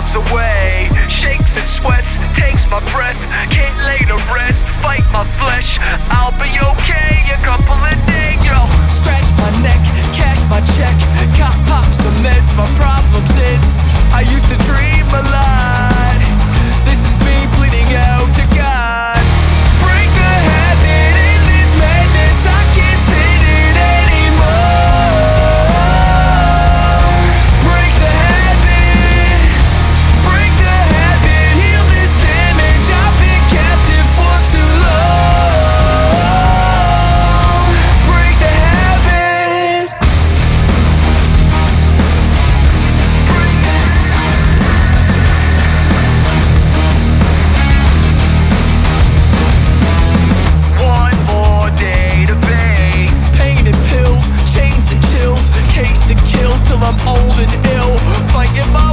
arms away. Shakes and sweats, takes my breath. Can't lay to rest, fight my flesh. I'll be okay, a couple of days, yo. Scratch my neck, cash my check. Cop pop some meds, my problems is I used to dream a lot. This is me pleading out to God. Break the habit in this madness, I can't stand it anymore. Break the habit, heal this damage. I've been captive for too long. Break the habit. One more day to face pain and pills, chains and chills, cage to kill till I'm old and ill. Fighting my